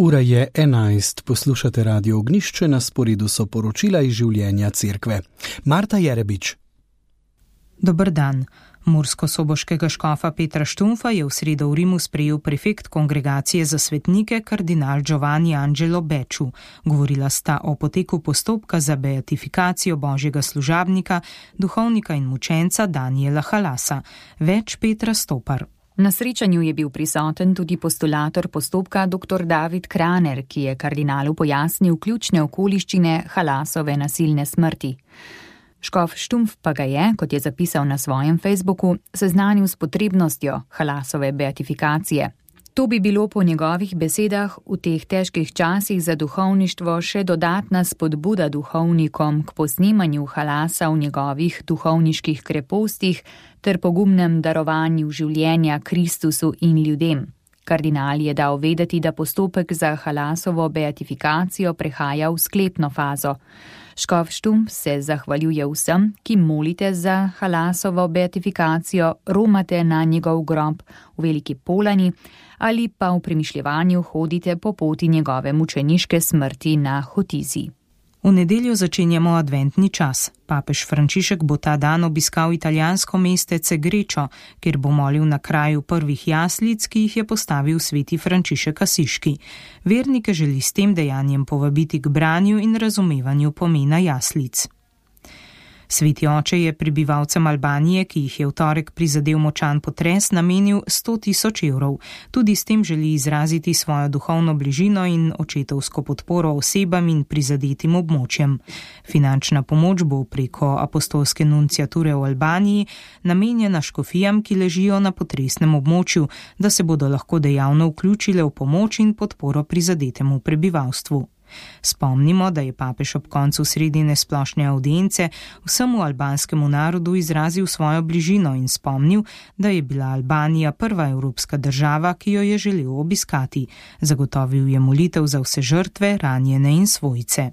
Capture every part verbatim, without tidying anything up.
Ura je enajst, poslušate Radio Ognjišče, na sporedu so poročila iz življenja cerkve. Marta Jerebič. Dober dan. Mursko-soboškega škofa Petra Štumfa je v sredo v Rimu sprejel prefekt kongregacije za svetnike kardinal Giovanni Angelo Becciu. Govorila sta o poteku postopka za beatifikacijo božjega služabnika, duhovnika in mučenca Daniela Halasa. Več Petra Stopar. Na srečanju je bil prisoten tudi postulator postopka dr. David Kraner, ki je kardinalu pojasnil ključne okoliščine Halasove nasilne smrti. Škof Štumf pa ga je, kot je zapisal na svojem Facebooku, seznanil s potrebnostjo Halasove beatifikacije. To bi bilo po njegovih besedah v teh težkih časih za duhovništvo še dodatna spodbuda duhovnikom k posnemanju Halasa v njegovih duhovniških krepostih ter pogumnem darovanju življenja Kristusu in ljudem. Kardinal je dal vedeti, da postopek za Halasovo beatifikacijo prehaja v sklepno fazo. Škof Štumf se zahvaljuje vsem, ki molite za Halasovo beatifikacijo, romate na njegov grob v Veliki Polani ali pa v premišljevanju hodite po poti njegove mučeniške smrti na Hotizi. V nedeljo začenjamo adventni čas. Papež Frančišek bo ta dan obiskal italijansko mestece Grečo, kjer bo molil na kraju prvih jaslic, ki jih je postavil sveti Frančišek Asiški. Vernike želi s tem dejanjem povabiti k branju in razumevanju pomena jaslic. Sveti oče je prebivalcem Albanije, ki jih je v torek prizadel močan potres, namenil sto tisoč evrov. Tudi s tem želi izraziti svojo duhovno bližino in očetovsko podporo osebam in prizadetim območjem. Finančna pomoč bo preko apostolske nunciature v Albaniji namenjena škofijam, ki ležijo na potresnem območju, da se bodo lahko dejavno vključile v pomoč in podporo prizadetemu prebivalstvu. Spomnimo, da je papež ob koncu sredine splošne avdience vsemu albanskemu narodu izrazil svojo bližino in spomnil, da je bila Albanija prva evropska država, ki jo je želel obiskati. Zagotovil je molitev za vse žrtve, ranjene in svojce.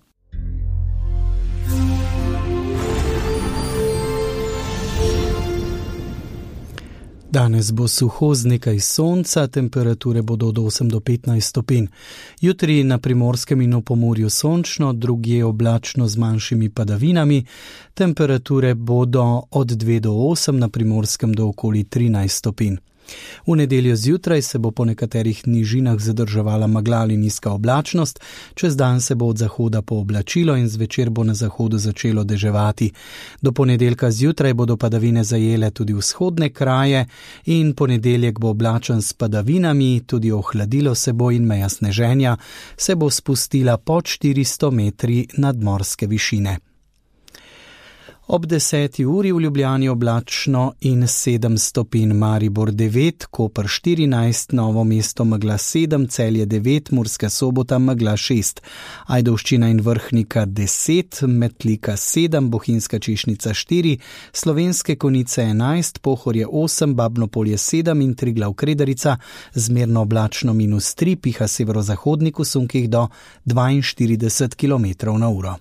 Danes bo suho z nekaj sonca, temperature bodo od osem do petnajst stopinj. Jutri na Primorskem in v Pomurju sončno, drugje oblačno z manjšimi padavinami. Temperature bodo od dve do osem, na Primorskem do okoli trinajst stopinj. V nedeljo zjutraj se bo po nekaterih nižinah zadrževala megla ali nizka oblačnost, čez dan se bo od zahoda pooblačilo in zvečer bo na zahodu začelo deževati. Do ponedeljka zjutraj bodo padavine zajele tudi vzhodne kraje in ponedeljek bo oblačen s padavinami, tudi ohladilo se bo in meja sneženja se bo spustila pod štiristo metri nadmorske višine. Ob deseti uri v Ljubljani oblačno in sedem stopinj, Maribor devet, Koper štirinajst, Novo mesto megla sedem, Celje devet, Murska Sobota megla šest, Ajdovščina in Vrhnika deset, Metlika sedem, Bohinjska Češnica štiri, Slovenske Konjice enajst, Pohorje osem, Babno Polje sedem in Triglav Kredarica zmerno oblačno minus tri, piha severozahodnik v sunkih do dvainštirideset kilometrov na uro.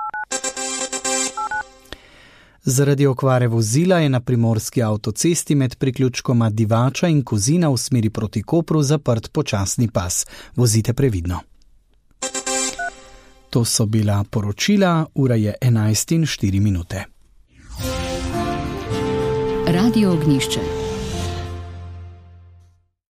Zaradi okvare vozila je na primorski avtocesti med priključkoma Divača in Kozina v smeri proti Kopru zaprt počasni pas. Vozite previdno. To so bila poročila, ura je enajst in štiri minute. Radio Ognjišče.